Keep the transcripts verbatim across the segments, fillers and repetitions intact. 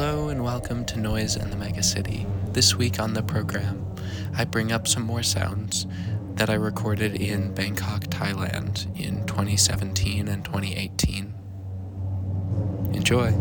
Hello and welcome to Noise in the Megacity. This week on the program, I bring up some more sounds that I recorded in Bangkok, Thailand in twenty seventeen and twenty eighteen. Enjoy!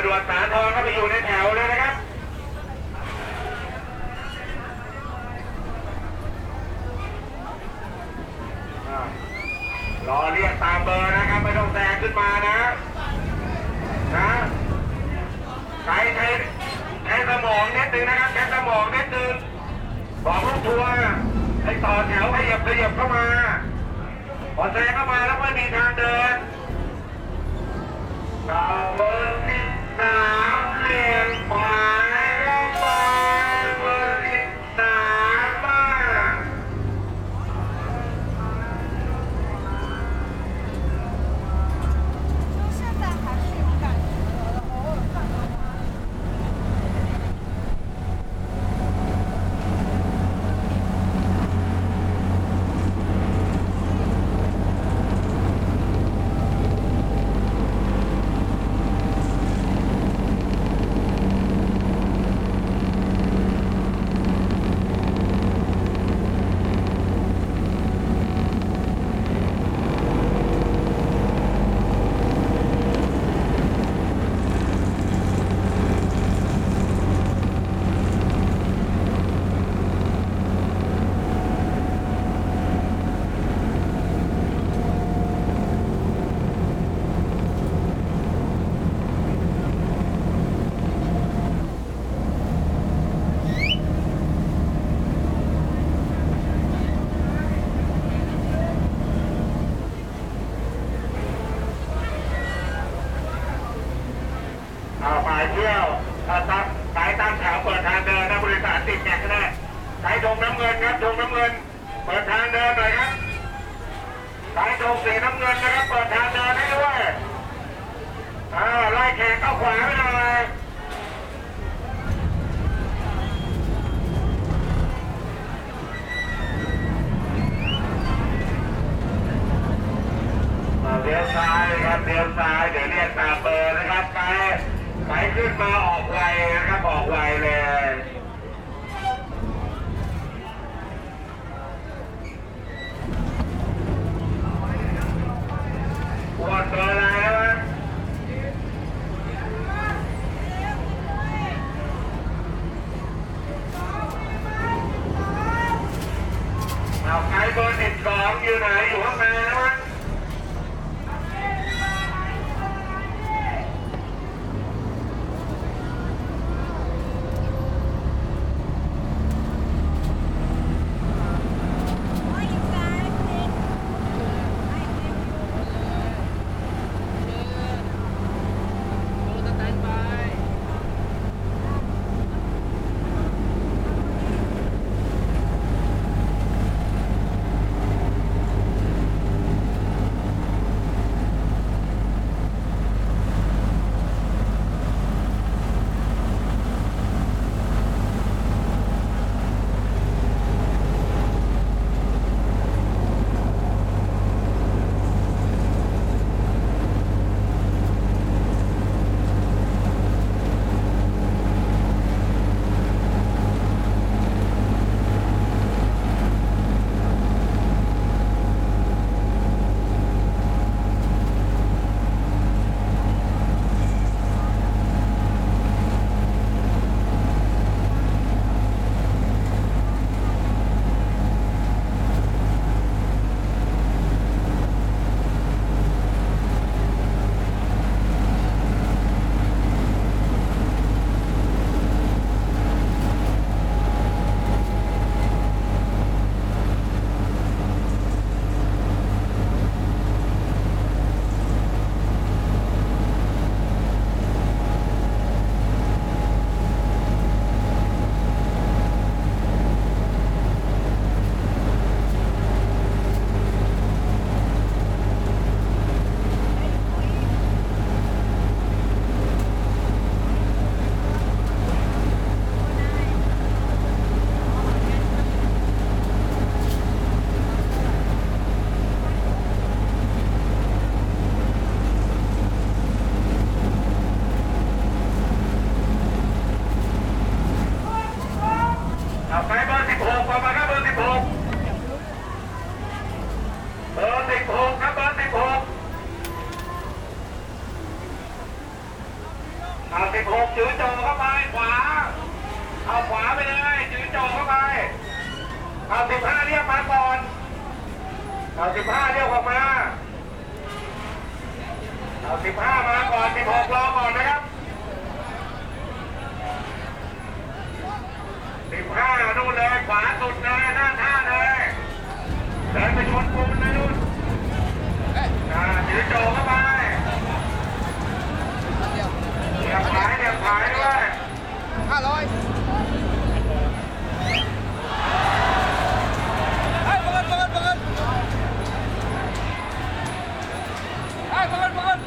ด่วนสาทรก็ไปอยู่ในแถวเลยนะครับรอเรียกตามเบอร์นะครับไม่ต้องแซงขึ้นมานะนะใช้ใช้ใช้สมองนิดนึงนะครับใช้สมองนิดนึงบอกลูกทัวร์ให้ต่อแถวขยับขยับเข้ามาพอแซงเข้ามาแล้วไม่มีทางเดินต่อเบอร์ที่สามเรียงขวาแล้วไปเบอร์ที่สามบ้าง现在还是有感觉的，偶尔转个弯。 ฝ่ายเที่ยวตัดสายตามแถวเปิดทางเดินนะบริษัทติดแจกก็ได้สายธงน้ำเงินครับธงน้ำเงินเปิดทางเดินหน่อยครับสายธงสีน้ำเงินนะครับเปิดทางเดินให้ด้วยอ่าไล่แขกเข้าขวาไปหน่อยเลี้ยวซ้ายครับเลี้ยวซ้ายเดี๋ยวเรียกตามเบอร์นะครับไปไปขึ้นมาออกไวนะครับออกไวเลยวนเบอร์อะไรวะเอาใครเบอร์สิบสองอยู่ไหนอยู่ข้างในนะวะเอาสิบห้าเรียกมาก่อนเอาสิบห้าเรียกออกมาเอาสิบห้ามาก่อนสิบหกรอก่อนนะครับสิบห้านู่นเลยขวาสุดเลยหน้าท่าเลยเดินไปชนกลุ่มเลยนู่นอ่าถือโจเข้าไปเดี๋ยวขายเดี๋ยวขายด้วยห้าร้อยให้เปิดเปิดเปิดให้เปิดเปิด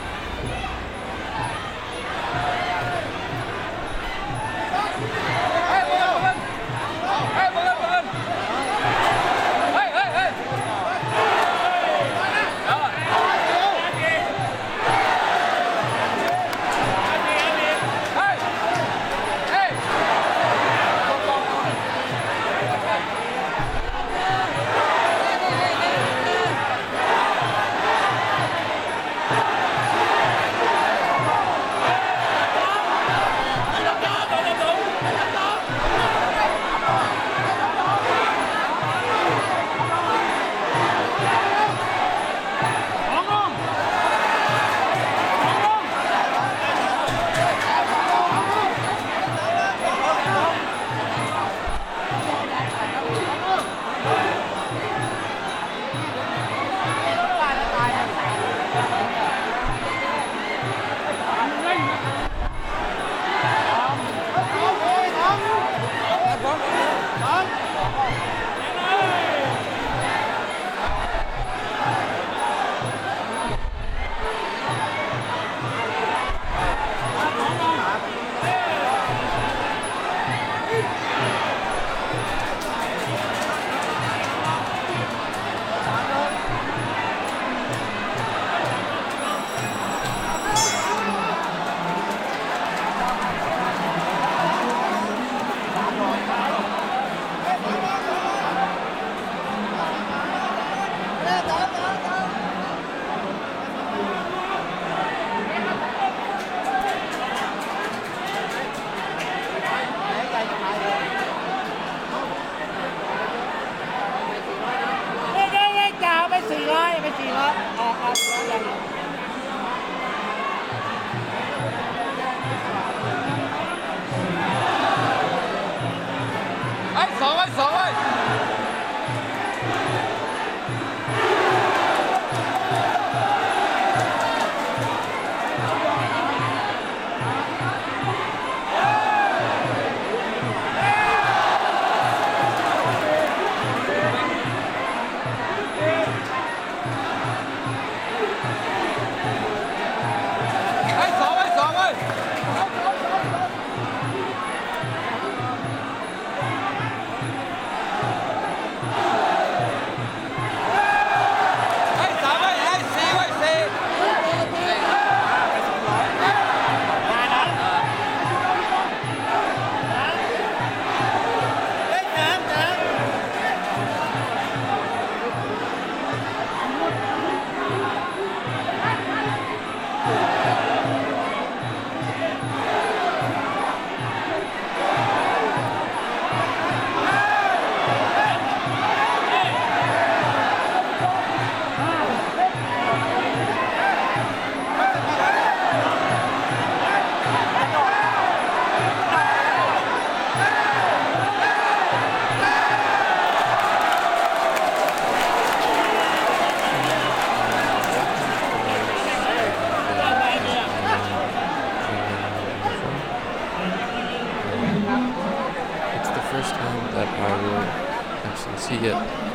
see it,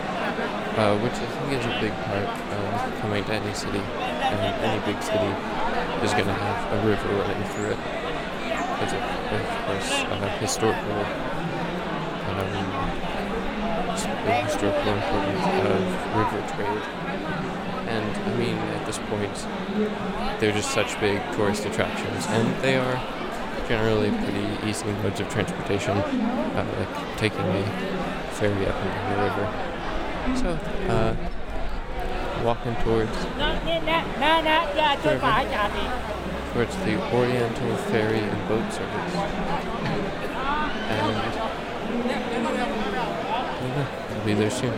uh, which I think is a big part of coming to any city. And any big city is going to have a river running through it because of, of course, uh, historical, um, the historical importance of river trade. And I mean, at this point, they're just such big tourist attractions, and they are generally pretty easy modes of transportation, uh, like taking a ferry up and down the river. So, uh, walking towards towards the Oriental Ferry and Boat Service. And I'll be there soon.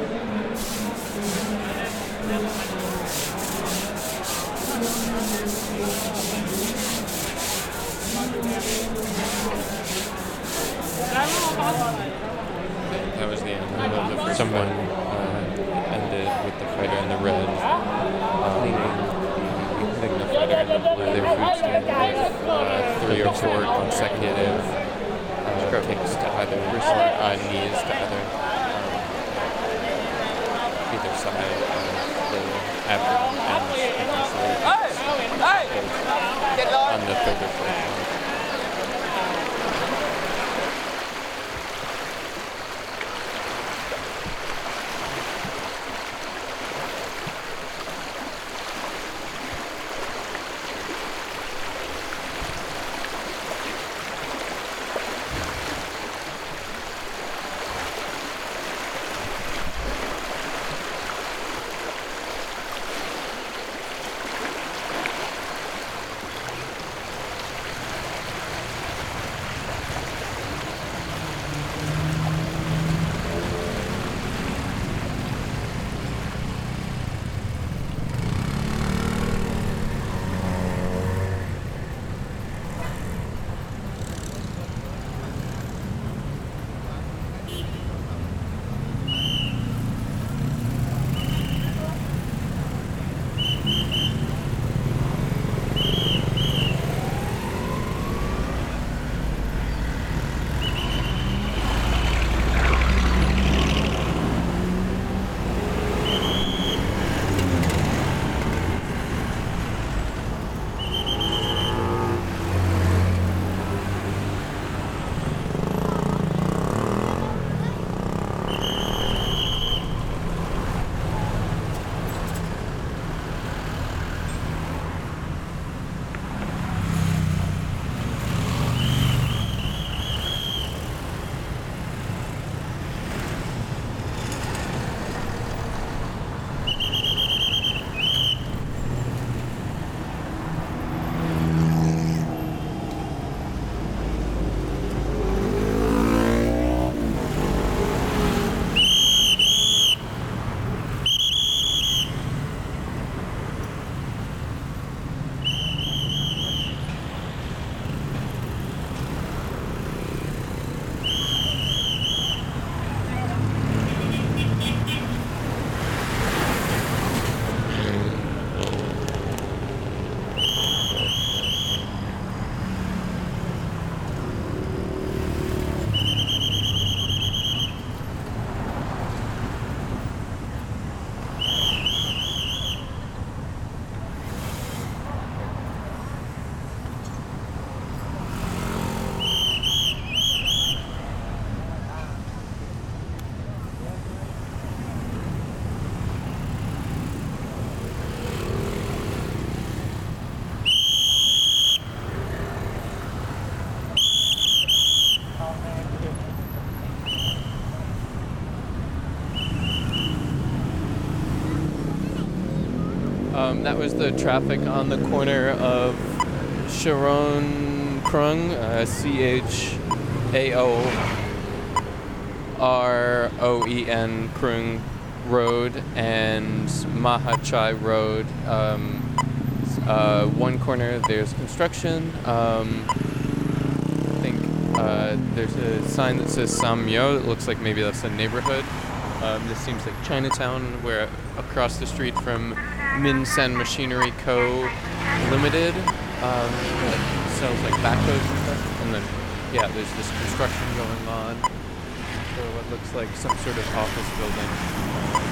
That was the end. Someone uh, ended with the fighter in the red uh, cleaning the, the fighter in the blue. Their food stand with uh, three or four consecutive uh, kicks to either or uh, knees to either um, either side of the abdomen and on the third or fourth one. Um, that was the traffic on the corner of Charon Krung, uh, C H A O R O E N Krung Road, and Mahachai Road. Um, uh, one corner there's construction. Um, I think uh, there's a sign that says Samyo. It looks like maybe that's a neighborhood. Um, this seems like Chinatown. We're across the street from Minsen Machinery Co. Limited, um, that sells like backhoes and stuff. And then, yeah, there's this construction going on for what looks like some sort of office building.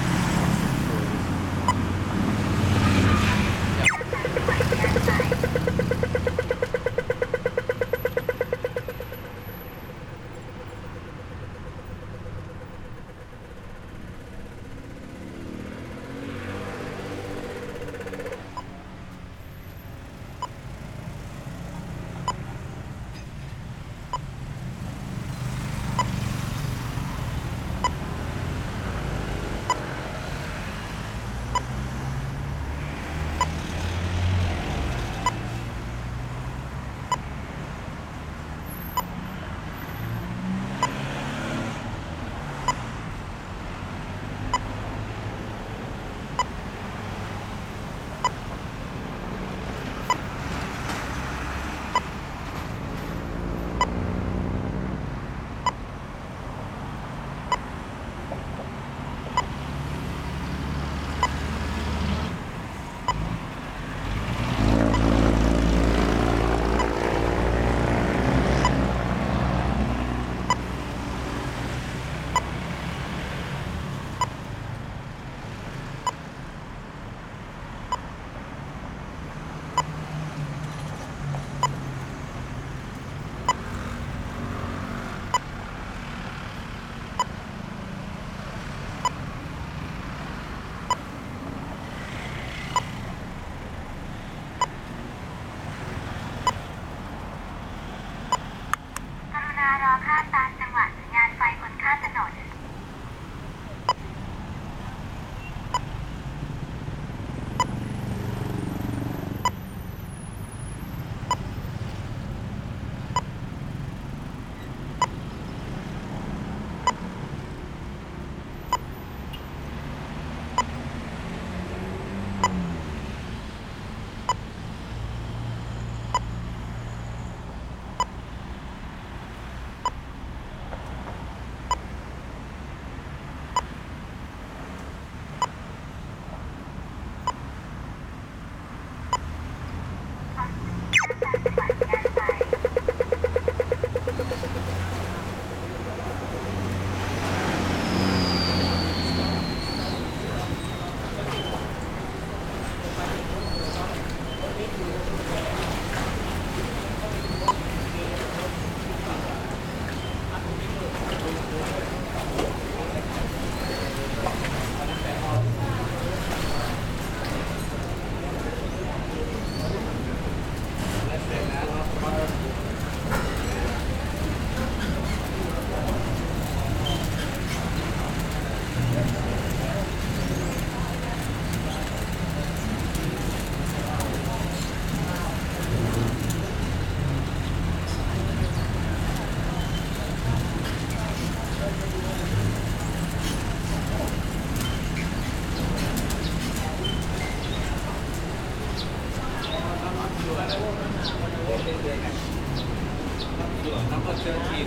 number thirteen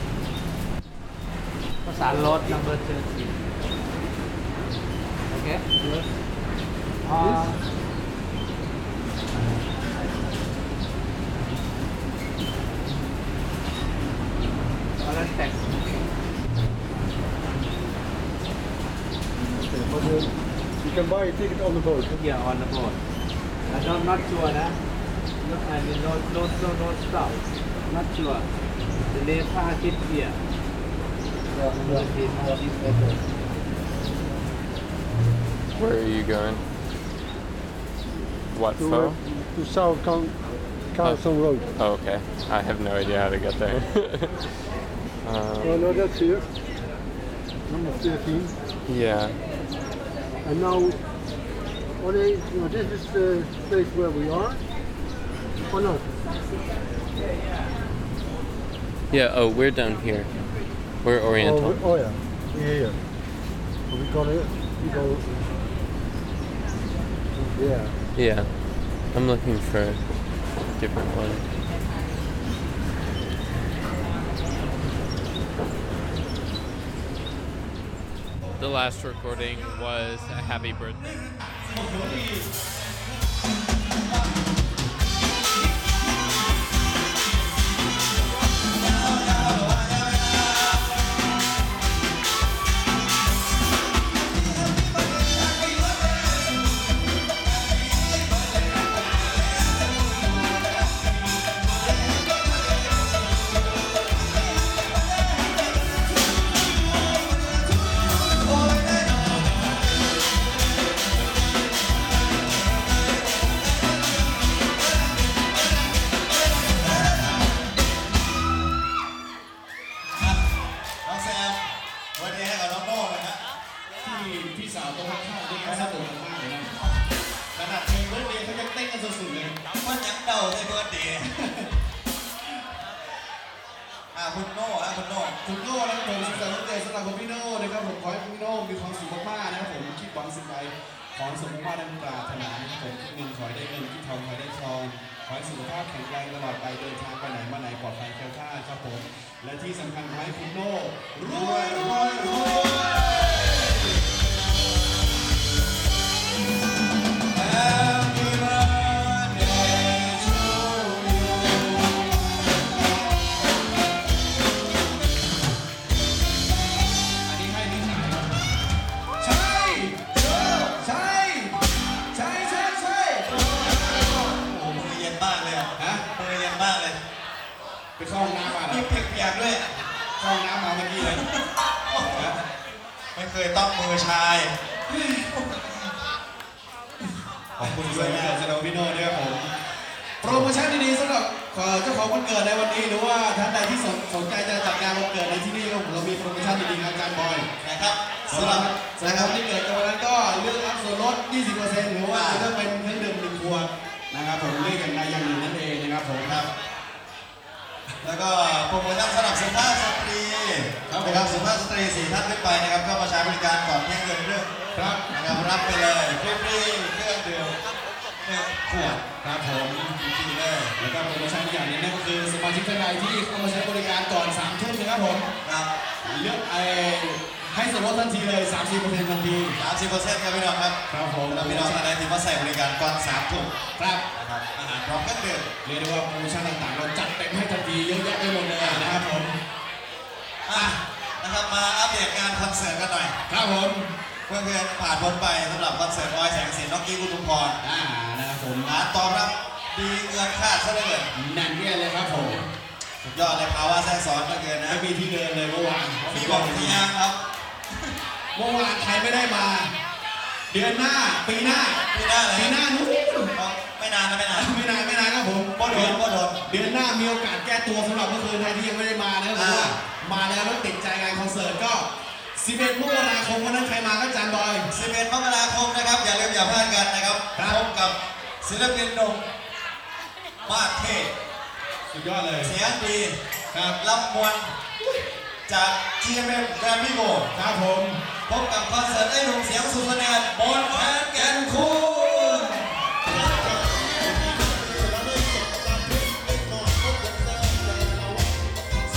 ภาษาโรด number thirteen โอเคอ่าแล้วแต่ You can buy a ticket on the boat. Yeah, on the boat. I'm not sure นะ no, I mean, no, no, no, no stop. Not sure. The name พระอาทิตย์ here. Where are you going? What To, for? uh, to South Con- Carlson Road. Oh, okay. I have no idea how to get there. um, Oh no, that's here. Number thirteen. yeah. And now, oh, they, you know, this is the place where we are, or not? Yeah, oh, we're down here. We're Oriental. Oh, oh yeah, yeah, yeah. So we got it. We go. Yeah. Yeah. I'm looking for a different one. The last recording was a happy birthday. คุณโน่ฮะคุณโน่คุณโน่นะครับผมสุขสันต์วันเกิดสำหรับคุณพี่โน่นะครับผมขอให้พี่โน่มีความสุขมากๆนะครับผมคิดหวังสิ่งใดขอสมมากดังปรารถนานะครับผมคิดเงินขอให้ได้เงินคิดทองขอให้ได้ทองขอให้สุขภาพแข็งแรงตลอดไปเดินทางไปไหนมาไหนปลอดภัยแคล้วคลาดครับผมและที่สำคัญขอให้คุณโน่รวยรวยรวยไปเข้าห้องน้ำมาเหรอเปียกๆด้วยเข้าห้องน้ำมาเมื่อกี้เลยไม่เคยต้องมือชายขอบคุณด้วยนะสำหรับพี่โน่ด้วยครับผมโปรโมชั่นดีๆสำหรับเจ้าของวันเกิดในวันนี้หรือว่าท่านใดที่สนใจจะจัดงานวันเกิดในที่นี่เรามีโปรโมชั่นดีๆครับอาจารย์บอยนะครับสำหรับสำหรับวันที่เกิดในวันนั้นก็เลือกรับส่วนลด ยี่สิบเปอร์เซ็นต์ หรือว่าจะเป็นเครื่องดื่มหนึ่งขวดนะครับผมเลือกอย่างใดอย่างหนึ่งนั่นเองนะครับผมครับแล้วก็โปรโมชั่นสำหรับสุภาพสตรีนะครับสุภาพสตรีสี่ท่านขึ้นไปนะครับก็มาใช้บริการก่อนเที่ยงคืนเรื่องครับนะครับรับไปเลยฟรีๆเครื่องดื่มหนึ่งขวดครับผมฟรีเลยแล้วก็โปรโมชั่นอย่างนี้นั่นก็คือสมาชิกท่านใดที่เข้ามาใช้บริการก่อนสามทุ่มนะครับผมครับเลือกไอให้ส่วนลดทันทีเลย สามสิบเปอร์เซ็นต์ ทันที สามสิบเปอร์เซ็นต์ ครับพี่น้องครับครับผมแล้วพี่น้องท่านใดที่มาใส่บริการก่อนสามทุ่มครับอาหารพร้อมกันเดือดเรียกได้ว่าโปรโมชั่นต่างๆเราจัดเต็มให้ทันทีเยอะแยะไปหมดเลยนะครับผมอ่ะนะครับมาอัปเดตงานคอนเสิร์ตกันหน่อยครับผมเพื่อนๆผ่านพ้นไปสำหรับคอนเสิร์ตบอยแสงสีนกกี้อุทุมพรอ่านะครับผมร้านตอบรับดีเกินคาดซะเลยแน่นเอียดเลยครับผมสุดยอดเลยภาวะแทรกซ้อนเหลือเกินนะไม่มีที่เดินเลยเมื่อวานมีบอกที่ย่างครับเมื่อวานใครไม่ได้มาเดือนหน้าปีหน้าปีหน้าเลยปีหน้านู้นไม่นานนะไม่นานไม่นานไม่นานครับผมก็โดนก็โดนเดือนหน้ามีโอกาสแก้ตัวสำหรับเมื่อคืนใครที่ยังไม่ได้มานะครับผมว่ามาแล้วแล้วติดใจงานคอนเสิร์ตก็สิบเอ็ดมกราคมวันนั้นใครมาก็จานบอยสิบเอ็ดมกราคมนะครับอย่าลืมอย่าพลาดกันนะครับพบกับศิลปินหนุ่มมาสเท่สุดยอดเลยเสียงดีครับรับมวลจาก จี เอ็ม เอ็ม Grammy Go ครับผมพบกับคอนเสิร์ตไอ้หนุ่มเสียงสุดแสดงบนแคนแก่นคูนส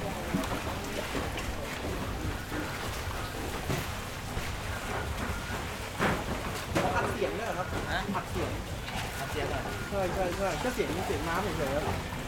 อัดเสียงด้วยเหรอครับอัดเสียงอัดเสียงเหรอใช่ใช่ใช่ก็เสียงเสียงน้ำเฉยๆครับ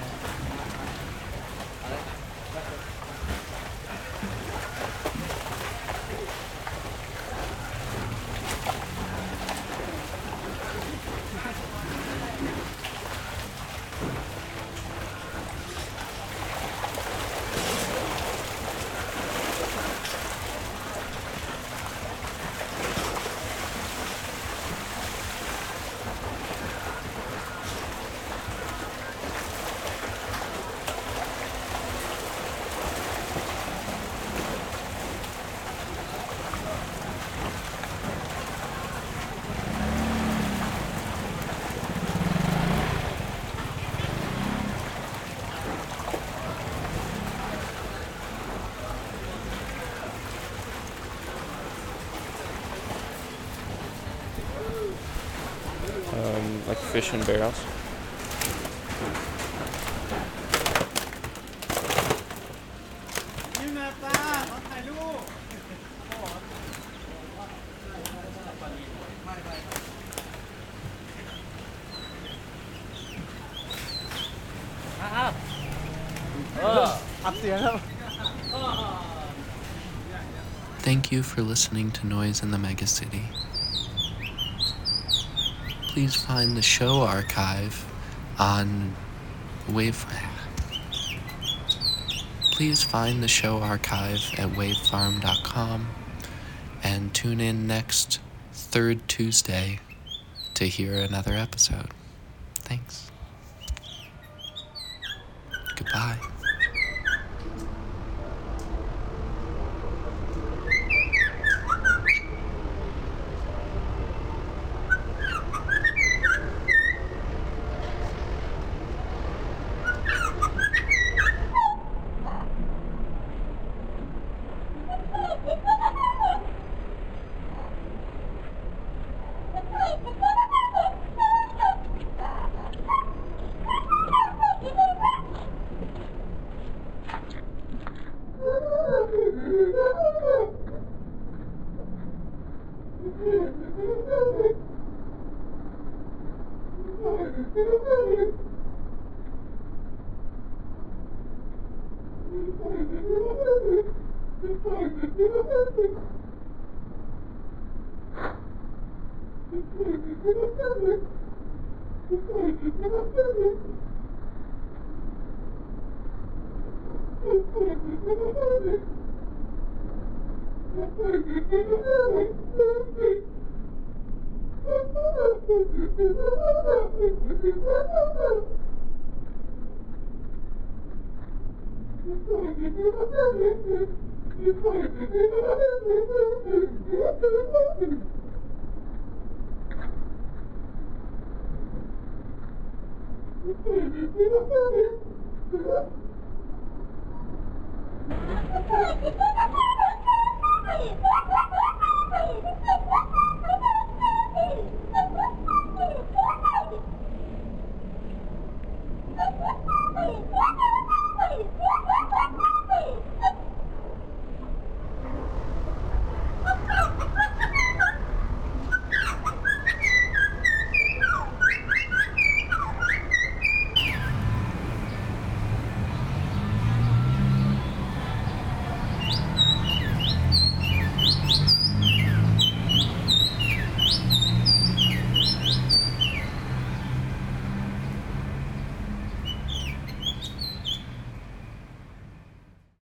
Um, like fish in barrels. Thank you for listening to Noise in the Megacity. Please find the show archive on Wave. Please find the show archive at wavefarm dot com and tune in next third Tuesday to hear another episode. Thanks. Goodbye. Ha ha ha!